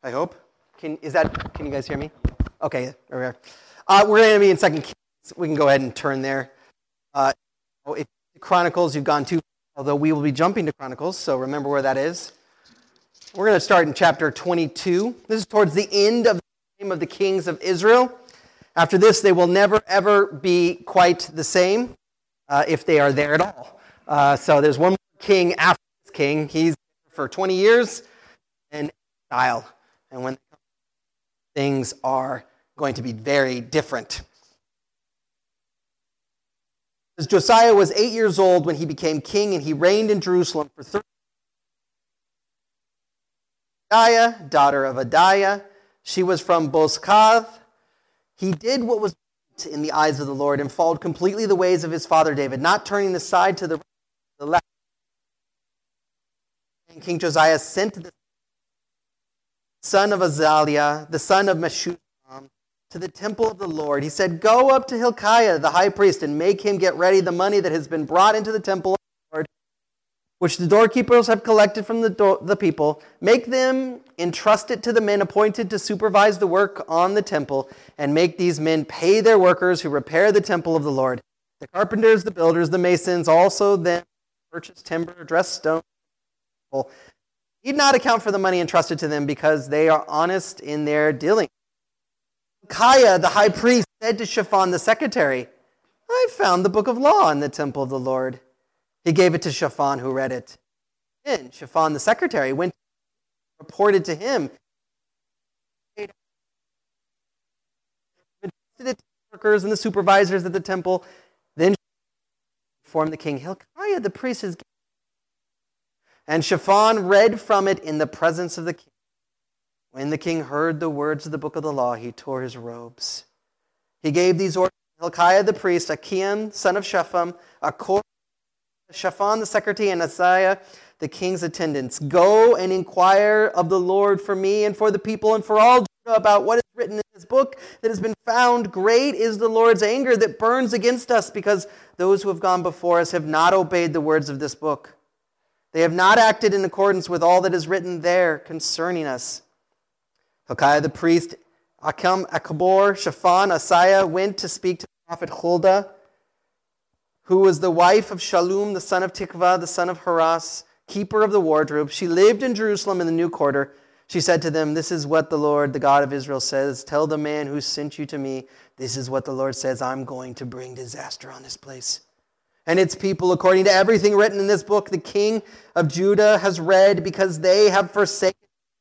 I hope. Can you guys hear me? Okay, there we are. We're going to be in 2 Kings. We can go ahead and turn there. If Chronicles, you've gone too, although we will be jumping to Chronicles, so remember where that is. We're going to start in chapter 22. This is towards the end of the time of the kings of Israel. After this, they will never, ever be quite the same, if they are there at all. So there's one more king after this king. He's there for 20 years in exile. And when things are going to be very different. As Josiah was 8 years old when he became king, and he reigned in Jerusalem for 30 years. Adiah, daughter of Adiah, she was from Bozkath. He did what was right in the eyes of the Lord and followed completely the ways of his father David, not turning aside to the left. And King Josiah sent the son of Azaliah, the son of Meshullam, to the temple of the Lord. He said, "Go up to Hilkiah, the high priest, and make him get ready the money that has been brought into the temple of the Lord, which the doorkeepers have collected from the people. Make them entrust it to the men appointed to supervise the work on the temple, and make these men pay their workers who repair the temple of the Lord, the carpenters, the builders, the masons, also them purchase timber, dress stone. He did not account for the money entrusted to them because they are honest in their dealing." Hilkiah, the high priest, said to Shaphan the secretary, "I found the book of law in the temple of the Lord." He gave it to Shaphan, who read it. Then Shaphan the secretary went and reported to him. He entrusted it to the workers and the supervisors at the temple. Then informed the king, "Hilkiah the priest is." And Shaphan read from it in the presence of the king. When the king heard the words of the book of the law, he tore his robes. He gave these orders to Hilkiah the priest, Achiam, son of Shaphan, Shaphan the secretary, and Asaiah, the king's attendants. "Go and inquire of the Lord for me and for the people and for all Judah about what is written in this book that has been found. Great is the Lord's anger that burns against us, because those who have gone before us have not obeyed the words of this book. They have not acted in accordance with all that is written there concerning us." Hilkiah the priest, Achim, Achbor, Shaphan, Asaiah went to speak to the prophet Huldah, who was the wife of Shallum, the son of Tikvah, the son of Haras, keeper of the wardrobe. She lived in Jerusalem in the new quarter. She said to them, "This is what the Lord, the God of Israel, says. Tell the man who sent you to me, this is what the Lord says. I'm going to bring disaster on this place and its people, according to everything written in this book. The king of Judah has read, because they have forsaken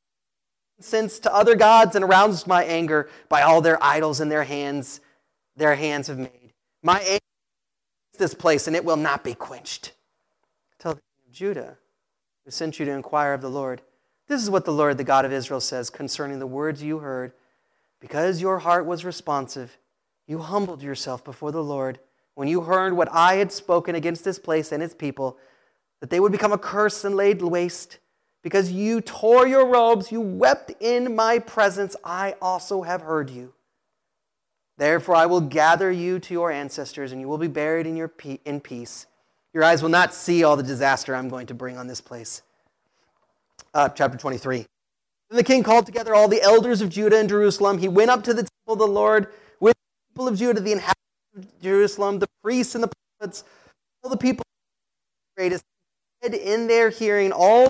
incense to other gods and aroused my anger by all their idols and their hands have made. My anger is this place, and it will not be quenched. Tell the king of Judah, who sent you to inquire of the Lord, this is what the Lord, the God of Israel, says concerning the words you heard. Because your heart was responsive, you humbled yourself before the Lord when you heard what I had spoken against this place and its people, that they would become a curse and laid waste. Because you tore your robes, you wept in my presence, I also have heard you. Therefore I will gather you to your ancestors, and you will be buried in peace. Your eyes will not see all the disaster I'm going to bring on this place." Chapter 23. Then the king called together all the elders of Judah and Jerusalem. He went up to the temple of the Lord with the people of Judah, the inhabitants of Jerusalem, the priests and the prophets, all the people of the greatest, in their hearing all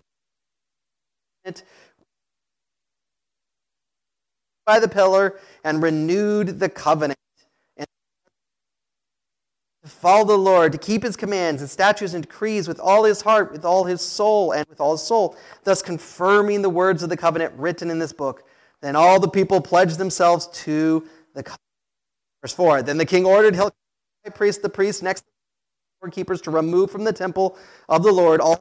by the pillar, and renewed the covenant, and to follow the Lord, to keep his commands and statutes and decrees with all his heart, with all his soul, and with all his soul, thus confirming the words of the covenant written in this book. Then all the people pledged themselves to the covenant. Verse 4, then the king ordered Hilkiah the priest next to the doorkeepers to remove from the temple of the Lord all,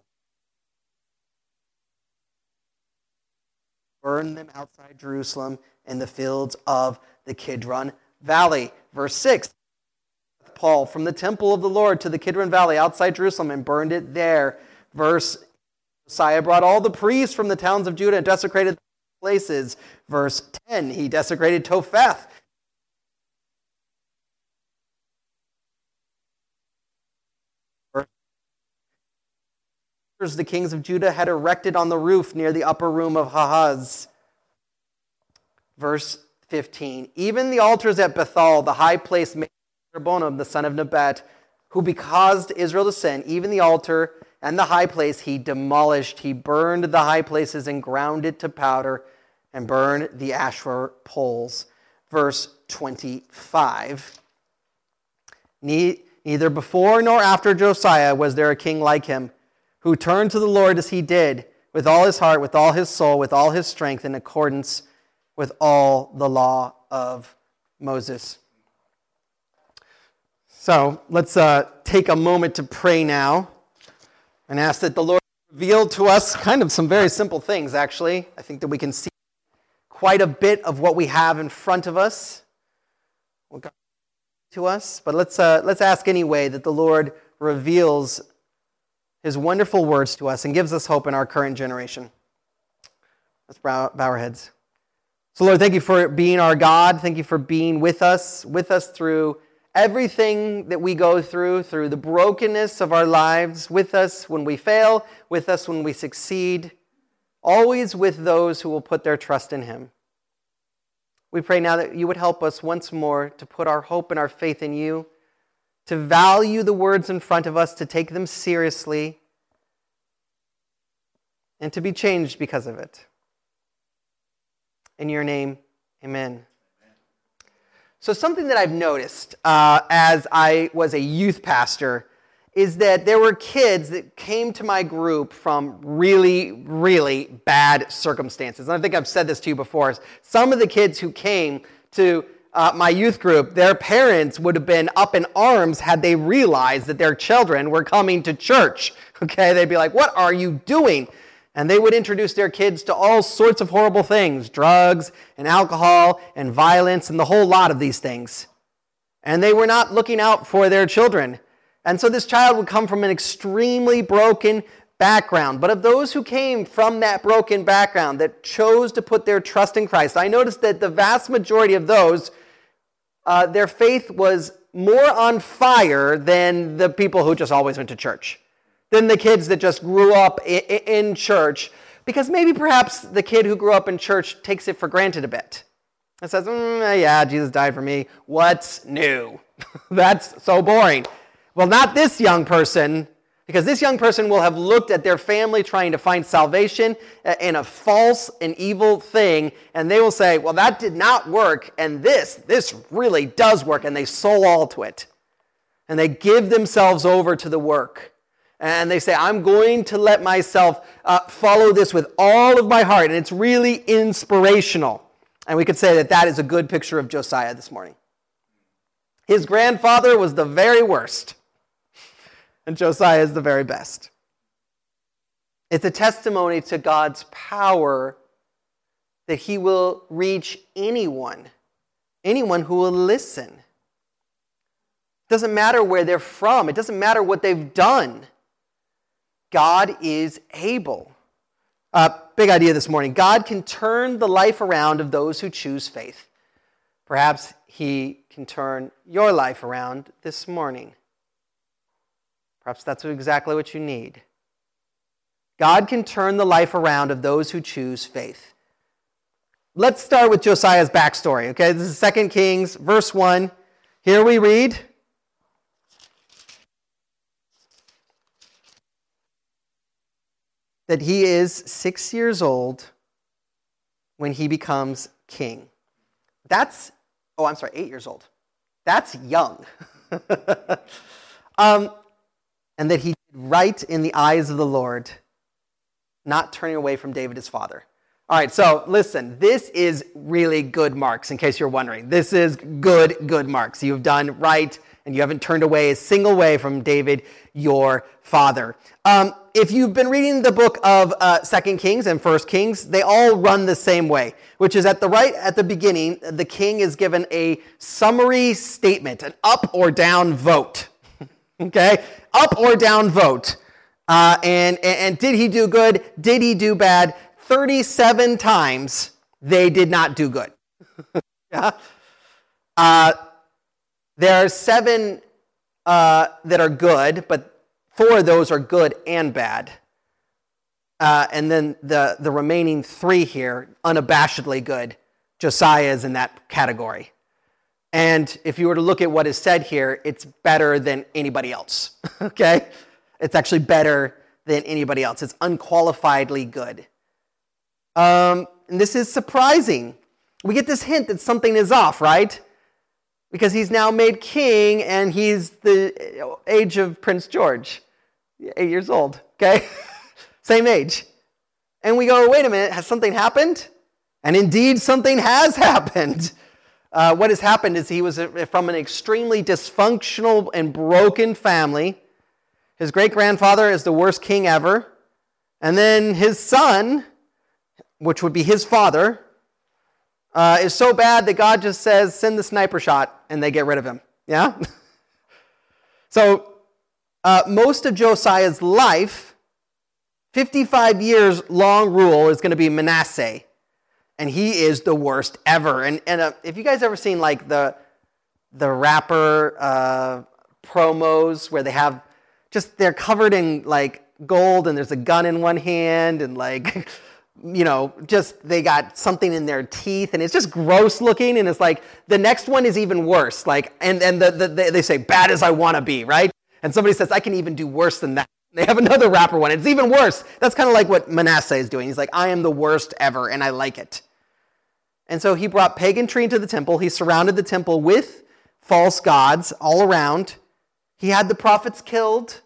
burn them outside Jerusalem in the fields of the Kidron Valley. Verse 6, Paul from the temple of the Lord to the Kidron Valley outside Jerusalem and burned it there. Verse Josiah brought all the priests from the towns of Judah and desecrated places. Verse 10, he desecrated Topheth. The kings of Judah had erected on the roof near the upper room of Ahaz. Verse 15, even the altars at Bethel, the high place made by Jeroboam, the son of Nebat, who caused Israel to sin, even the altar and the high place he demolished. He burned the high places and ground it to powder and burned the Asherah poles. Verse 25, neither before nor after Josiah was there a king like him, who turned to the Lord as he did, with all his heart, with all his soul, with all his strength, in accordance with all the law of Moses. So let's take a moment to pray now and ask that the Lord reveal to us kind of some very simple things, actually. I think that we can see quite a bit of what we have in front of us, what God to us. But let's ask anyway that the Lord reveals his wonderful words to us and gives us hope in our current generation. Let's bow our heads. So Lord, thank you for being our God. Thank you for being with us through everything that we go through the brokenness of our lives, with us when we fail, with us when we succeed, always with those who will put their trust in him. We pray now that you would help us once more to put our hope and our faith in you, to value the words in front of us, to take them seriously, and to be changed because of it. In your name, amen. So something that I've noticed as I was a youth pastor is that there were kids that came to my group from really, really bad circumstances. And I think I've said this to you before. Some of the kids who came to my youth group, their parents would have been up in arms had they realized that their children were coming to church. Okay, they'd be like, "What are you doing?" And they would introduce their kids to all sorts of horrible things, drugs and alcohol and violence and the whole lot of these things. And they were not looking out for their children. And so this child would come from an extremely broken background. But of those who came from that broken background that chose to put their trust in Christ, I noticed that the vast majority of those, their faith was more on fire than the people who just always went to church, than the kids that just grew up in church, because maybe perhaps the kid who grew up in church takes it for granted a bit and says, yeah, Jesus died for me. What's new? That's so boring. Well, not this young person, because this young person will have looked at their family trying to find salvation in a false and evil thing, and they will say, well, that did not work, and this really does work, and they soul all to it. And they give themselves over to the work. And they say, I'm going to let myself follow this with all of my heart. And it's really inspirational. And we could say that that is a good picture of Josiah this morning. His grandfather was the very worst. And Josiah is the very best. It's a testimony to God's power that he will reach anyone who will listen. It doesn't matter where they're from. It doesn't matter what they've done. God is able. Big idea this morning. God can turn the life around of those who choose faith. Perhaps he can turn your life around this morning. Perhaps that's exactly what you need. God can turn the life around of those who choose faith. Let's start with Josiah's backstory. Okay, this is 2 Kings, verse 1. Here we read, that he is 6 years old when he becomes king. 8 years old. That's young. And that he did right in the eyes of the Lord, not turning away from David his father. All right, so listen, this is really good marks, in case you're wondering. This is good marks. You've done right, and you haven't turned away a single way from David, your father. If you've been reading the book of 2 Kings and 1 Kings, they all run the same way, which is at the beginning, the king is given a summary statement, an up or down vote. Okay? Up or down vote. And did he do good? Did he do bad? 37 times they did not do good. Yeah? There are 7 that are good, but 4 of those are good and bad. And then the remaining 3 here, unabashedly good, Josiah is in that category. And if you were to look at what is said here, it's better than anybody else, okay? It's actually better than anybody else. It's unqualifiedly good. And this is surprising. We get this hint that something is off, right? Because he's now made king, and he's the age of Prince George, 8 years old, okay? Same age. And we go, wait a minute, has something happened? And indeed, something has happened. What has happened is he was from an extremely dysfunctional and broken family. His great-grandfather is the worst king ever. And then his son, which would be his father, is so bad that God just says, send the sniper shot, and they get rid of him. Yeah? So most of Josiah's life, 55 years long rule, is going to be Manasseh. And he is the worst ever. And if you guys ever seen like the rapper promos where they have they're covered in like gold and there's a gun in one hand and like, they got something in their teeth and it's just gross looking. And it's like the next one is even worse. Like, and they say, bad as I want to be, right? And somebody says, I can even do worse than that. They have another rapper one. It's even worse. That's kind of like what Manasseh is doing. He's like, I am the worst ever, and I like it. And so he brought paganry into the temple. He surrounded the temple with false gods all around. He had the prophets killed.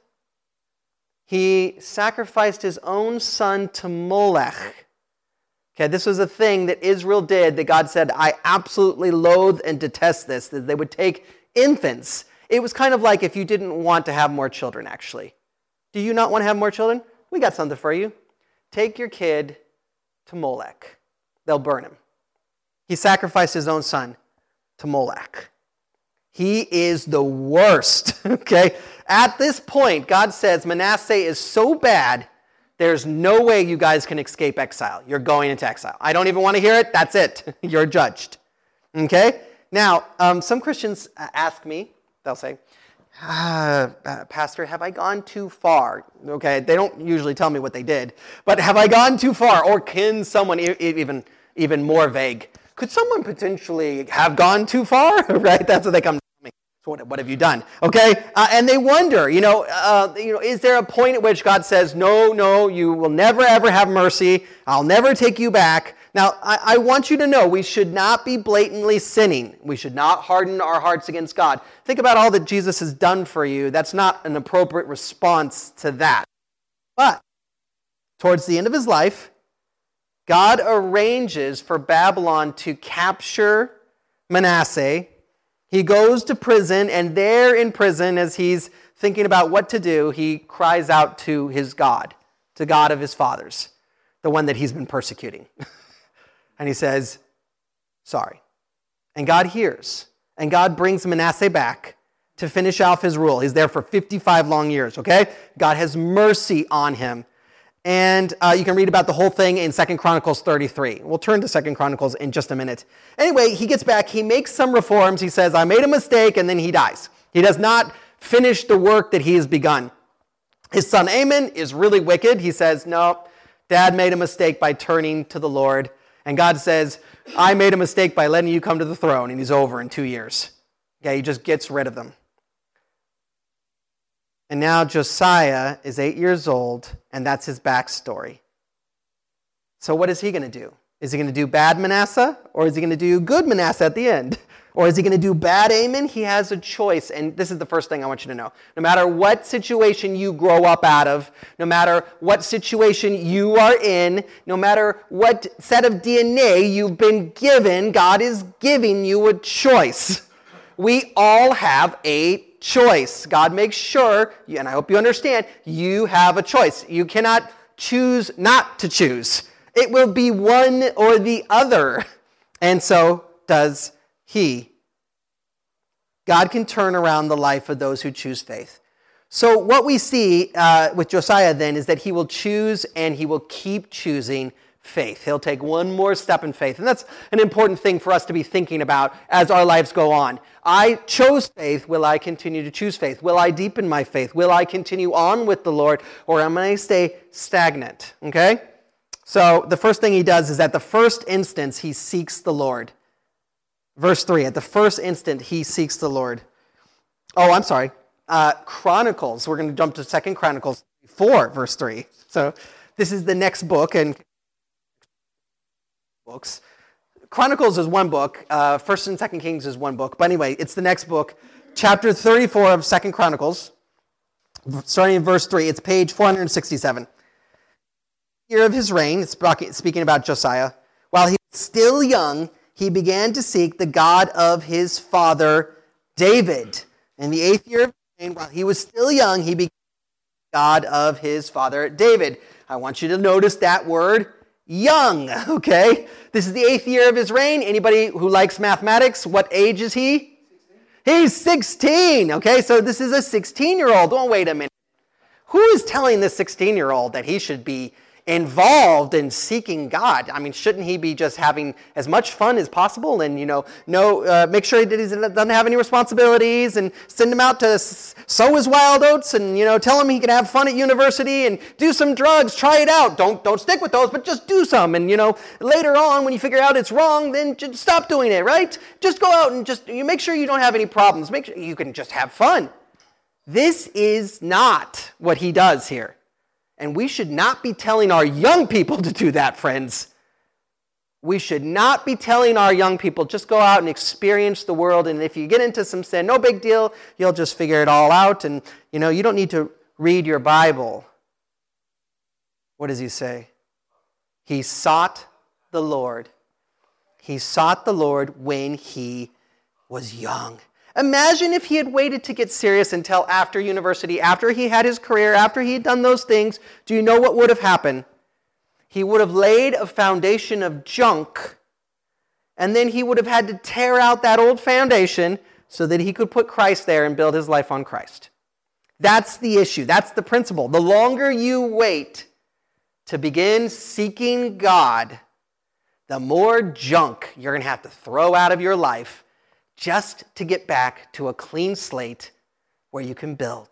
He sacrificed his own son to Molech. Okay, this was a thing that Israel did that God said, I absolutely loathe and detest this, that they would take infants. It was kind of like if you didn't want to have more children, actually. Do you not want to have more children? We got something for you. Take your kid to Molech. They'll burn him. He sacrificed his own son to Molech. He is the worst, okay? At this point, God says, Manasseh is so bad, there's no way you guys can escape exile. You're going into exile. I don't even want to hear it. That's it. You're judged, okay? Now, some Christians ask me, they'll say, Pastor, have I gone too far? Okay, they don't usually tell me what they did, but have I gone too far? Or can someone, even more vague, could someone potentially have gone too far? Right? That's what they come to me. So what have you done? Okay, and they wonder, is there a point at which God says, no, you will never ever have mercy. I'll never take you back. Now, I want you to know we should not be blatantly sinning. We should not harden our hearts against God. Think about all that Jesus has done for you. That's not an appropriate response to that. But towards the end of his life, God arranges for Babylon to capture Manasseh. He goes to prison, and there in prison, as he's thinking about what to do, he cries out to his God, to God of his fathers, the one that he's been persecuting. And he says, sorry. And God hears. And God brings Manasseh back to finish off his rule. He's there for 55 long years, okay? God has mercy on him. And you can read about the whole thing in 2 Chronicles 33. We'll turn to 2 Chronicles in just a minute. Anyway, he gets back. He makes some reforms. He says, I made a mistake, and then he dies. He does not finish the work that he has begun. His son Amon is really wicked. He says, no, Dad made a mistake by turning to the Lord. And God says, I made a mistake by letting you come to the throne, and he's over in 2 years. Okay, he just gets rid of them. And now Josiah is 8 years old, and that's his backstory. So what is he going to do? Is he going to do bad Manasseh, or is he going to do good Manasseh at the end? Or is he going to do bad Amon? He has a choice, and this is the first thing I want you to know. No matter what situation you grow up out of, no matter what situation you are in, no matter what set of DNA you've been given, God is giving you a choice. We all have a choice. God makes sure, and I hope you understand, you have a choice. You cannot choose not to choose. It will be one or the other. And so does he. God can turn around the life of those who choose faith. So what we see with Josiah then is that he will choose and he will keep choosing faith. He'll take one more step in faith. And that's an important thing for us to be thinking about as our lives go on. I chose faith. Will I continue to choose faith? Will I deepen my faith? Will I continue on with the Lord? Or am I stay stagnant? Okay? So the first thing he does is at the first instance, he seeks the Lord. Verse 3, at the first instant, he seeks the Lord. Oh, I'm sorry. Chronicles. We're going to jump to 2 Chronicles 4, verse 3. So this is the next book, and books. Chronicles is one book. 1st and 2nd Kings is one book. But anyway, it's the next book. Chapter 34 of 2 Chronicles, starting in verse 3. It's page 467. Year of his reign, it's speaking about Josiah. While he was still young, he began to seek the God of his father David. In the 8th year of his reign, while he was still young, he began to seek the God of his father David. I want you to notice that word, young, okay? This is the 8th year of his reign. Anybody who likes mathematics, what age is he? 16. He's 16, okay? So this is a 16-year-old. Oh, wait a minute. Who is telling this 16-year-old that he should be involved in seeking God? I mean, shouldn't he be just having as much fun as possible and, make sure that he doesn't have any responsibilities and send him out to sow his wild oats and, tell him he can have fun at university and do some drugs, try it out. Don't stick with those, but just do some. And, later on when you figure out it's wrong, then just stop doing it, right? Just go out and you make sure you don't have any problems. Make sure you can just have fun. This is not what he does here. And we should not be telling our young people to do that, friends. We should not be telling our young people, just go out and experience the world, and if you get into some sin, no big deal, you'll just figure it all out, and you don't need to read your Bible. What does he say? He sought the Lord. He sought the Lord when he was young. Imagine if he had waited to get serious until after university, after he had his career, after he had done those things. Do you know what would have happened? He would have laid a foundation of junk, and then he would have had to tear out that old foundation so that he could put Christ there and build his life on Christ. That's the issue. That's the principle. The longer you wait to begin seeking God, the more junk you're going to have to throw out of your life just to get back to a clean slate where you can build.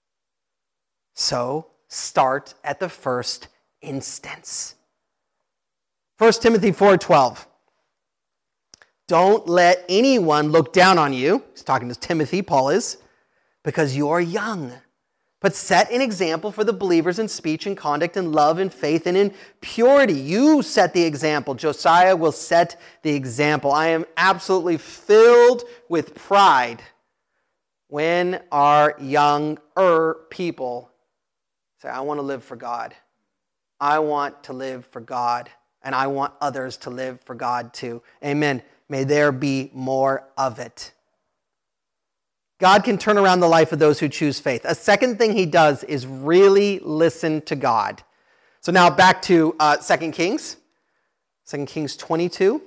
So, start at the first instance. 1 Timothy 4:12. Don't let anyone look down on you. He's talking to Timothy, Paul is, because you are young. But set an example for the believers in speech and conduct and love and faith and in purity. You set the example. Josiah will set the example. I am absolutely filled with pride when our younger people say, I want to live for God. I want to live for God, and I want others to live for God too. Amen. May there be more of it. God can turn around the life of those who choose faith. A second thing he does is really listen to God. So now back to 2 Kings. 2 Kings 22.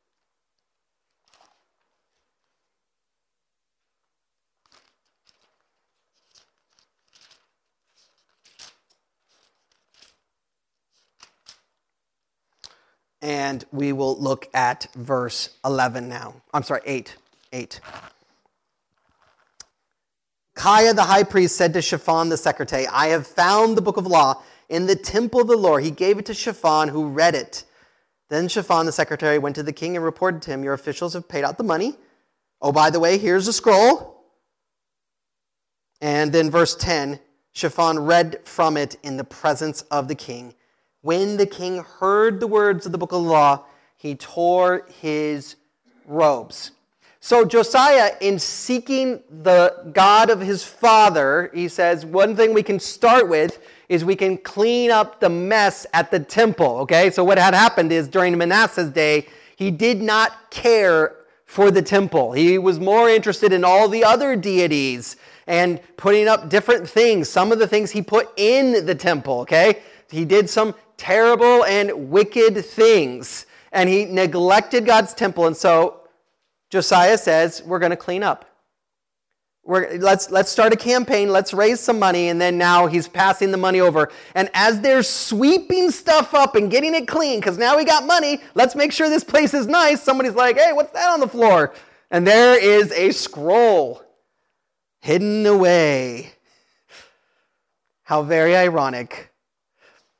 And we will look at verse 11 now. I'm sorry, 8. 8. Micaiah the high priest said to Shaphan the secretary, I have found the book of law in the temple of the Lord. He gave it to Shaphan, who read it. Then Shaphan the secretary went to the king and reported to him, your officials have paid out the money. Oh, by the way, here's a scroll. And then verse 10, Shaphan read from it in the presence of the king. When the king heard the words of the book of the law, he tore his robes. So Josiah, in seeking the God of his father, he says, one thing we can start with is we can clean up the mess at the temple, okay? So what had happened is during Manasseh's day, he did not care for the temple. He was more interested in all the other deities and putting up different things. Some of the things he put in the temple, okay? He did some terrible and wicked things, and he neglected God's temple, and so Josiah says, we're going to clean up. Let's start a campaign. Let's raise some money. And then now he's passing the money over. And as they're sweeping stuff up and getting it clean, because now we got money, let's make sure this place is nice. Somebody's like, hey, what's that on the floor? And there is a scroll hidden away. How very ironic.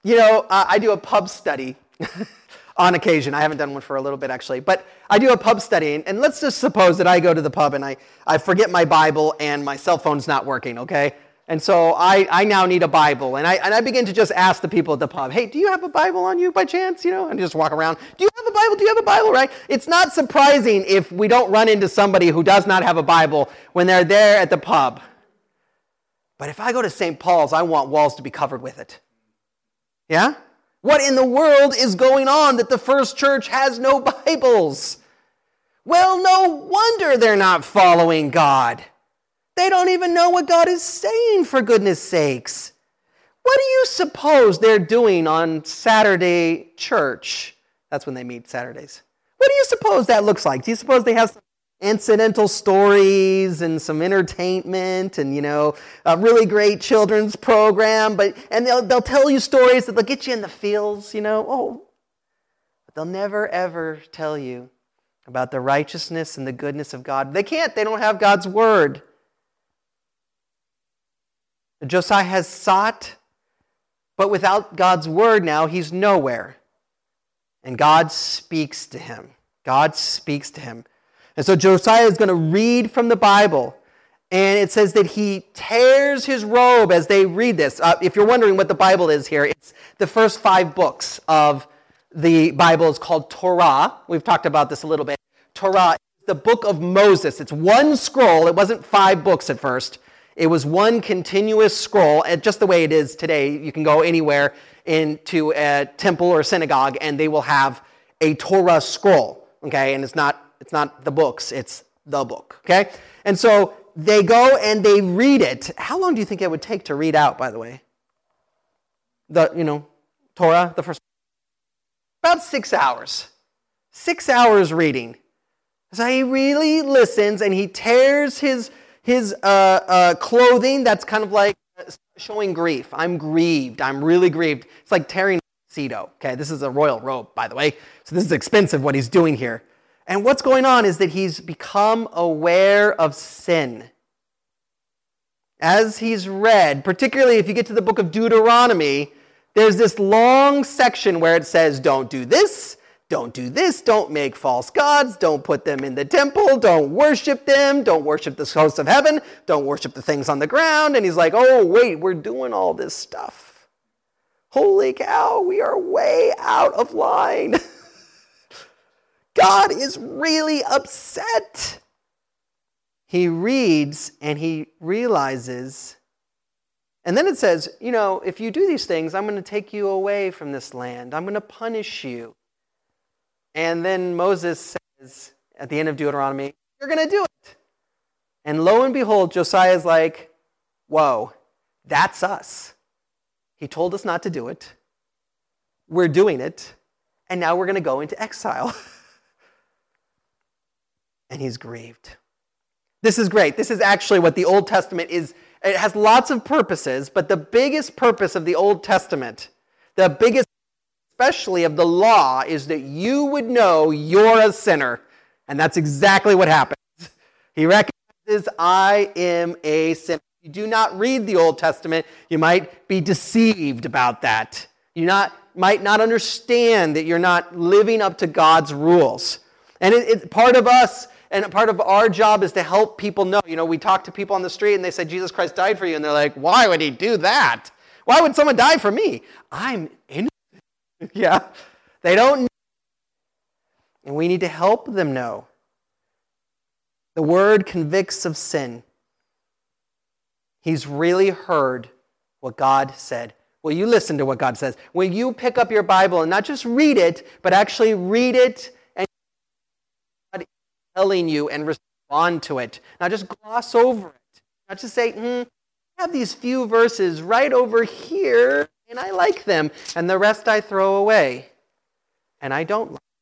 I do a pub study on occasion. I haven't done one for a little bit, actually. But I do a pub study, and let's just suppose that I go to the pub and I forget my Bible and my cell phone's not working, okay? And so I now need a Bible, and I begin to just ask the people at the pub, hey, do you have a Bible on you by chance? And just walk around, do you have a Bible? Do you have a Bible, right? It's not surprising if we don't run into somebody who does not have a Bible when they're there at the pub. But if I go to St. Paul's, I want walls to be covered with it. Yeah? What in the world is going on that the first church has no Bibles? Well, no wonder they're not following God. They don't even know what God is saying, for goodness sakes. What do you suppose they're doing on Saturday church? That's when they meet Saturdays. What do you suppose that looks like? Do you suppose they have some incidental stories and some entertainment and, a really great children's program? But they'll tell you stories that they'll get you in the feels, but they'll never, ever tell you about the righteousness and the goodness of God. They can't. They don't have God's word. Josiah has sought, but without God's word now, he's nowhere. And God speaks to him. God speaks to him. And so Josiah is going to read from the Bible. And it says that he tears his robe as they read this. If you're wondering what the Bible is here, it's the first 5 books of the Bible is called Torah. We've talked about this a little bit. Torah is the book of Moses. It's one scroll. It wasn't 5 books at first. It was one continuous scroll, just the way it is today. You can go anywhere into a temple or synagogue, and they will have a Torah scroll, okay? And it's not the books, it's the book, okay? And so they go and they read it. How long do you think it would take to read out, by the way? Torah, the first. About 6 hours. 6 hours reading. So he really listens, and he tears his clothing that's kind of like showing grief. I'm grieved. I'm really grieved. It's like tearing a tuxedo. Okay, this is a royal robe, by the way. So this is expensive what he's doing here. And what's going on is that he's become aware of sin. As he's read, particularly if you get to the book of Deuteronomy, there's this long section where it says, don't do this, don't make false gods, don't put them in the temple, don't worship them, don't worship the hosts of heaven, don't worship the things on the ground. And he's like, oh, wait, we're doing all this stuff. Holy cow, we are way out of line. God is really upset. He reads and he realizes, and then it says, if you do these things, I'm going to take you away from this land. I'm going to punish you. And then Moses says at the end of Deuteronomy, you're going to do it. And lo and behold, Josiah is like, whoa, that's us. He told us not to do it. We're doing it. And now we're going to go into exile. And he's grieved. This is great. This is actually what the Old Testament is. It has lots of purposes, but the biggest purpose of the Old Testament, the biggest especially of the law, is that you would know you're a sinner. And that's exactly what happens. He recognizes, I am a sinner. If you do not read the Old Testament, you might be deceived about that. You might not understand that you're not living up to God's rules. And it's part of us, and part of our job is to help people know. We talk to people on the street and they say, Jesus Christ died for you. And they're like, why would he do that? Why would someone die for me? I'm innocent. Yeah, they don't know. And we need to help them know. The word convicts of sin. He's really heard what God said. Will you listen to what God says? Will you pick up your Bible and not just read it, but actually read it and God is telling you and respond to it. Not just gloss over it. Not just say, I have these few verses right over here, and I like them, and the rest I throw away, and I don't like them.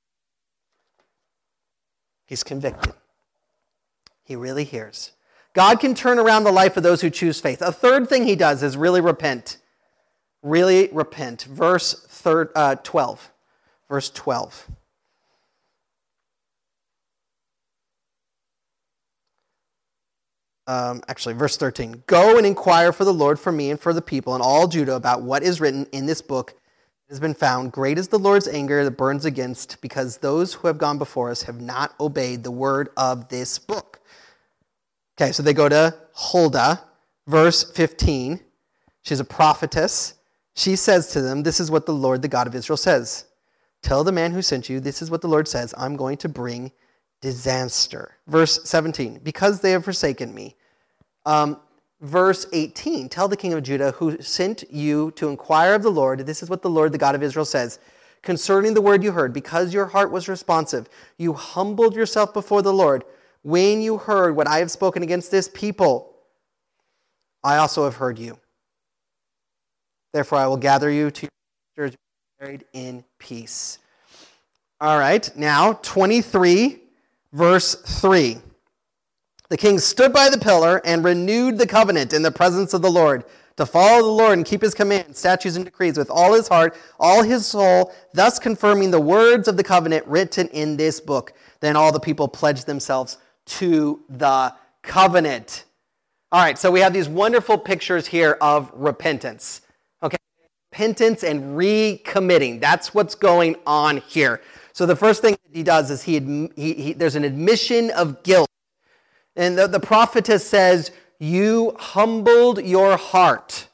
He's convicted. He really hears. God can turn around the life of those who choose faith. A third thing he does is really repent. Really repent. Verse 12. Verse 12. verse 13. Go and inquire for the Lord for me and for the people and all Judah about what is written in this book that has been found. Great is the Lord's anger that burns against, because those who have gone before us have not obeyed the word of this book. Okay, so they go to Huldah, verse 15. She's a prophetess. She says to them, this is what the Lord, the God of Israel, says. Tell the man who sent you, this is what the Lord says, I'm going to bring disaster. Verse 17, because they have forsaken me. Verse 18, tell the king of Judah who sent you to inquire of the Lord, this is what the Lord, the God of Israel, says, concerning the word you heard, because your heart was responsive, you humbled yourself before the Lord. When you heard what I have spoken against this people, I also have heard you. Therefore I will gather you to your sisters, buried in peace. All right, now 23, verse 3. The king stood by the pillar and renewed the covenant in the presence of the Lord, to follow the Lord and keep his commands, statutes, and decrees with all his heart, all his soul, thus confirming the words of the covenant written in this book. Then all the people pledged themselves to the covenant. All right, so we have these wonderful pictures here of repentance. Okay, repentance and recommitting. That's what's going on here. So the first thing that he does is there's an admission of guilt. And the prophetess says, you humbled your heart.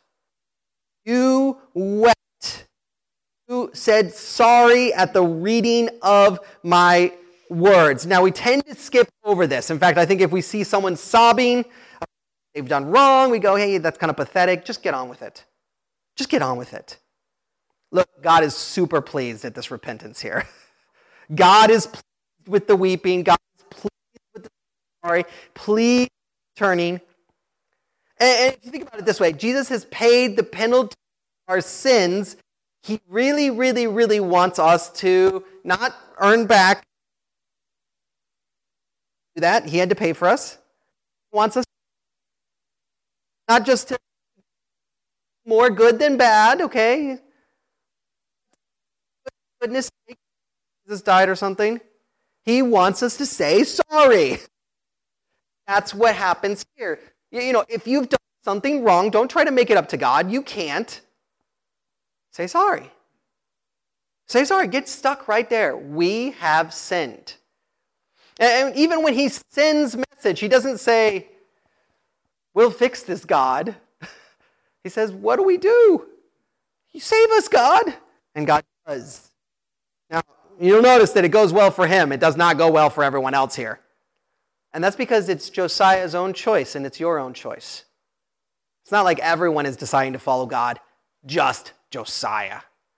You wept. You said sorry at the reading of my words. Now, we tend to skip over this. In fact, I think if we see someone sobbing, they've done wrong, we go, hey, that's kind of pathetic. Just get on with it. Just get on with it. Look, God is super pleased at this repentance here. God is pleased with the weeping. God is pleased with the sorry. Please turning. And if you think about it this way, Jesus has paid the penalty for our sins. He really, really, really wants us to not earn back that. He had to pay for us. He wants us not just to more good than bad, okay? Goodness sake, Jesus died or something. He wants us to say sorry. That's what happens here. You know, if you've done something wrong, don't try to make it up to God. You can't. Say sorry. Say sorry. Get stuck right there. We have sinned. And even when he sends message, he doesn't say, we'll fix this, God. He says, what do we do? You save us, God. And God does. Now, you'll notice that it goes well for him. It does not go well for everyone else here. And that's because it's Josiah's own choice and it's your own choice. It's not like everyone is deciding to follow God, just Josiah.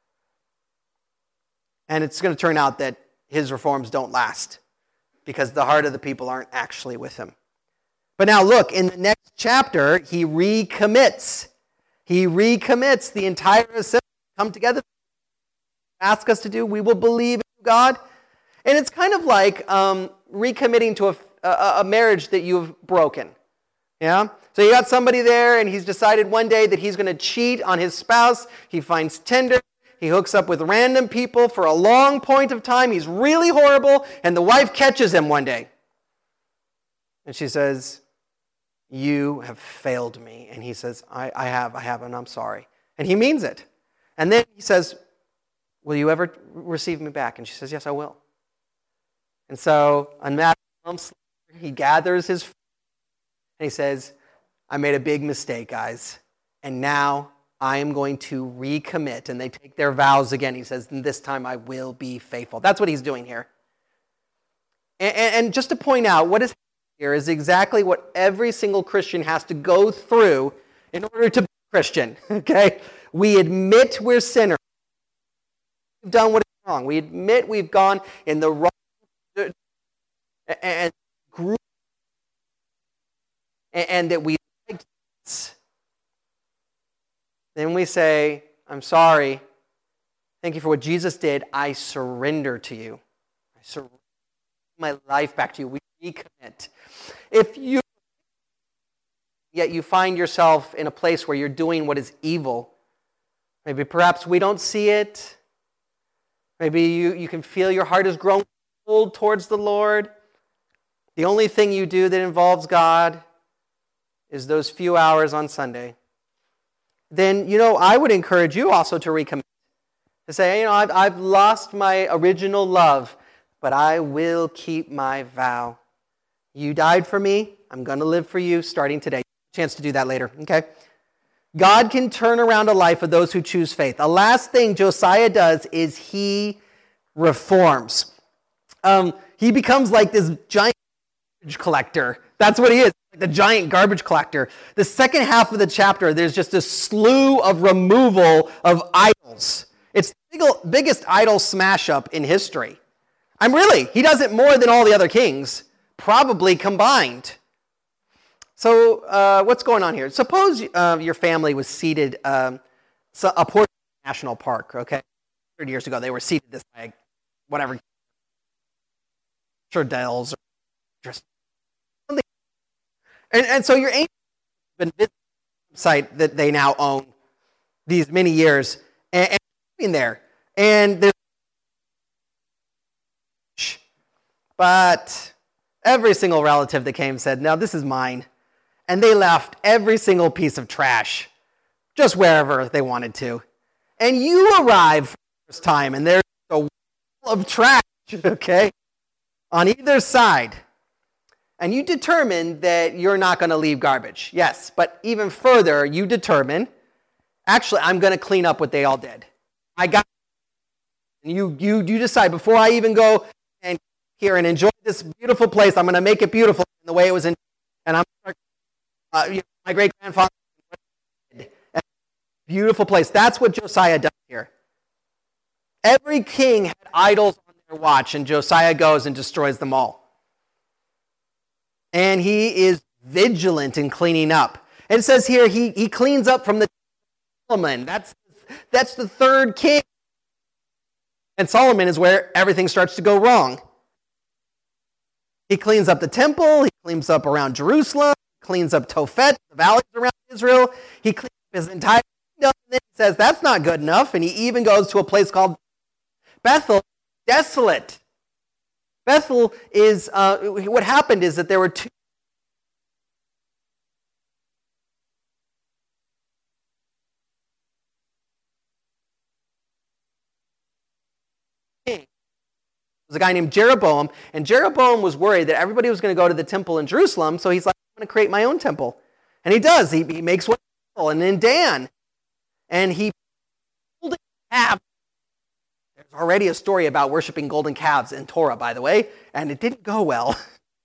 And it's going to turn out that his reforms don't last because the heart of the people aren't actually with him. But now look, in the next chapter, he recommits. He recommits the entire assembly. Come together, ask us to do, we will believe in God. And it's kind of like recommitting to a marriage that you've broken. Yeah? So you got somebody there and he's decided one day that he's going to cheat on his spouse. He finds Tinder. He hooks up with random people for a long point of time. He's really horrible. And the wife catches him one day. And she says, you have failed me. And he says, I have, and I'm sorry. And he means it. And then he says, will you ever receive me back? And she says, yes, I will. And so, a matter of months later, he gathers his friends and he says, I made a big mistake, guys. And now I am going to recommit. And they take their vows again. He says, this time I will be faithful. That's what he's doing here. And just to point out, what is here is exactly what every single Christian has to go through in order to be a Christian. Okay? We admit we're sinners. We've done what is wrong. We admit we've gone in the wrong and group, and that we like this. Then we say, I'm sorry. Thank you for what Jesus did. I surrender to you. I surrender my life back to you. We recommit. If you yet you find yourself in a place where you're doing what is evil, maybe perhaps we don't see it. Maybe you can feel your heart has grown cold towards the Lord. The only thing you do that involves God is those few hours on Sunday, then, I would encourage you also to recommit. To say, I've lost my original love, but I will keep my vow. You died for me. I'm going to live for you starting today. Chance to do that later, okay? God can turn around a life of those who choose faith. The last thing Josiah does is he reforms. He becomes like this giant garbage collector. That's what he is, like the giant garbage collector. The second half of the chapter, there's just a slew of removal of idols. It's the biggest idol smash up in history. He does it more than all the other kings, probably combined. So what's going on here? Suppose your family was seated a Portage National Park, okay? 100 years ago, they were seated this way, whatever, dells or just something. And so your ancient been visiting the site that they now own these many years and in there. And there's but every single relative that came said, "No, this is mine." And they left every single piece of trash just wherever they wanted to. And you arrive for the first time, and there's a wall of trash, okay, on either side. And you determine that you're not going to leave garbage. Yes, but even further, you determine, actually, I'm going to clean up what they all did. I got it. And you decide, before I even go and here and enjoy this beautiful place, I'm going to make it beautiful in the way it was in. And I'm my great-grandfather, beautiful place. That's what Josiah does here. Every king had idols on their watch, and Josiah goes and destroys them all. And he is vigilant in cleaning up. And it says here he cleans up from the Solomon. That's the third king. And Solomon is where everything starts to go wrong. He cleans up the temple. He cleans up around Jerusalem. Cleans up Tophet, the valleys around Israel. He cleans up his entire kingdom. And then he says that's not good enough. And he even goes to a place called Bethel, desolate. Bethel is, what happened is that there were two. There was a guy named Jeroboam, and Jeroboam was worried that everybody was going to go to the temple in Jerusalem, so he's like, I'm going to create my own temple. And he does. He makes one temple, and in Dan, and he golden calves. There's already a story about worshiping golden calves in Torah, by the way, and it didn't go well.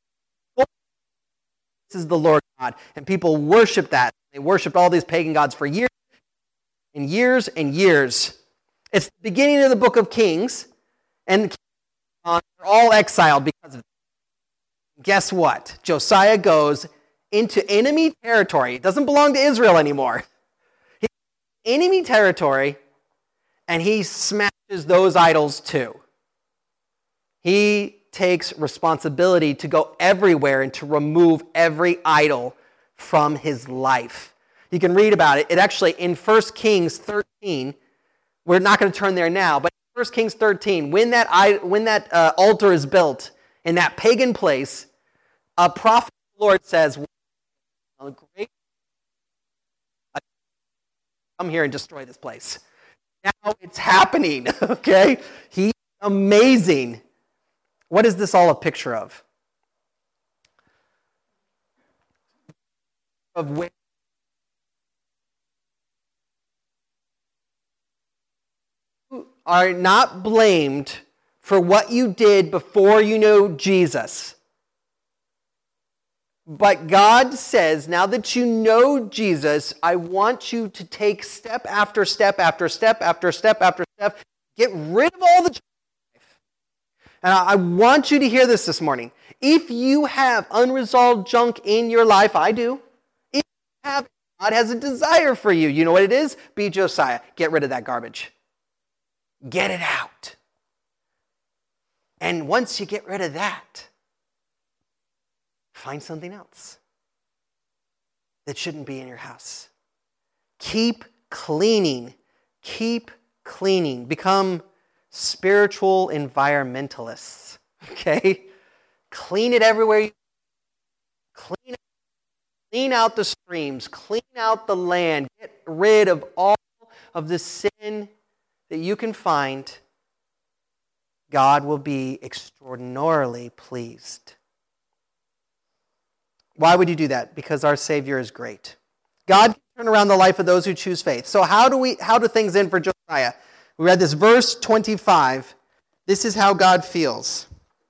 This is the Lord God, and people worship that. They worshiped all these pagan gods for years and years and years. It's the beginning of the book of Kings, and they're all exiled because of it. Guess what? Josiah goes into enemy territory. It doesn't belong to Israel anymore. He's in enemy territory, and he smashes those idols too. He takes responsibility to go everywhere and to remove every idol from his life. You can read about it. It actually, in 1 Kings 13, we're not going to turn there now, but 1 Kings 13, when that altar is built in that pagan place, a prophet of the Lord says, "Great, come here and destroy this place." Now it's happening, okay? He's amazing. What is this all a picture of? Of where are not blamed for what you did before you know Jesus. But God says, now that you know Jesus, I want you to take step after step after step after step after step. Get rid of all the junk in life. And I want you to hear this morning. If you have unresolved junk in your life, I do. If you have, God has a desire for you. You know what it is? Be Josiah. Get rid of that garbage. Get it out. And once you get rid of that, find something else that shouldn't be in your house. Keep cleaning. Keep cleaning. Become spiritual environmentalists. Okay? Clean it everywhere you clean it. Clean out the streams, clean out the land, get rid of all of the sin that you can find. God will be extraordinarily pleased. Why would you do that? Because our Savior is great. God can turn around the life of those who choose faith. So how do things end for Josiah? We read this verse 25. This is how God feels.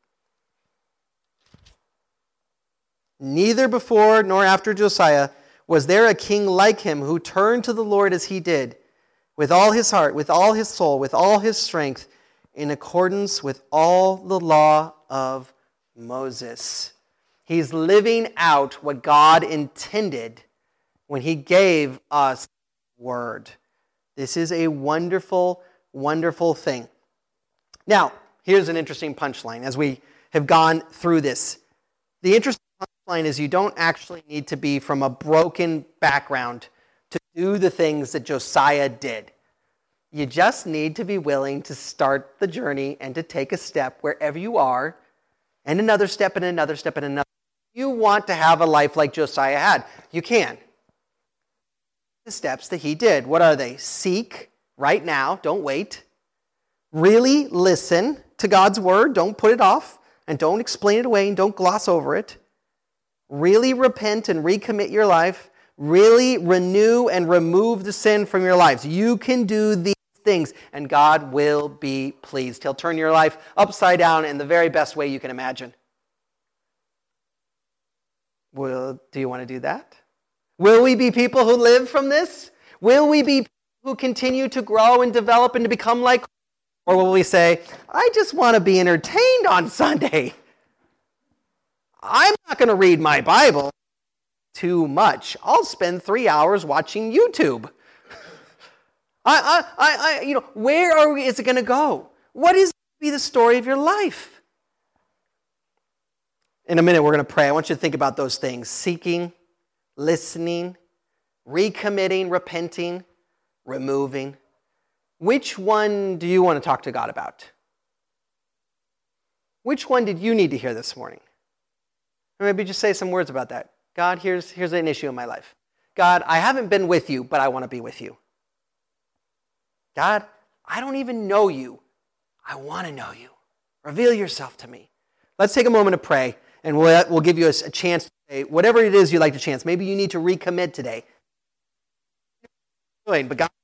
Neither before nor after Josiah was there a king like him who turned to the Lord as he did, with all his heart, with all his soul, with all his strength, in accordance with all the law of Moses. He's living out what God intended when he gave us word. This is a wonderful, wonderful thing. Now, here's an interesting punchline as we have gone through this. The interesting punchline is you don't actually need to be from a broken background to do the things that Josiah did. You just need to be willing to start the journey and to take a step wherever you are, and another step and another step and another. You want to have a life like Josiah had. You can. The steps that he did. What are they? Seek right now. Don't wait. Really listen to God's word. Don't put it off. And don't explain it away and don't gloss over it. Really repent and recommit your life. Really renew and remove the sin from your lives. You can do these things and God will be pleased. He'll turn your life upside down in the very best way you can imagine. Well, do you want to do that? Will we be people who live from this? Will we be people who continue to grow and develop and to become like? Or will we say, I just want to be entertained on Sunday. I'm not going to read my Bible too much. I'll spend 3 hours watching YouTube. Where is it going to go? What is going to be the story of your life? In a minute, we're going to pray. I want you to think about those things. Seeking, listening, recommitting, repenting, removing. Which one do you want to talk to God about? Which one did you need to hear this morning? Or maybe just say some words about that. God, here's an issue in my life. God, I haven't been with you, but I want to be with you. God, I don't even know you. I want to know you. Reveal yourself to me. Let's take a moment to pray, and we'll give you a chance to say whatever it is you'd like to chance. Maybe you need to recommit today. But God,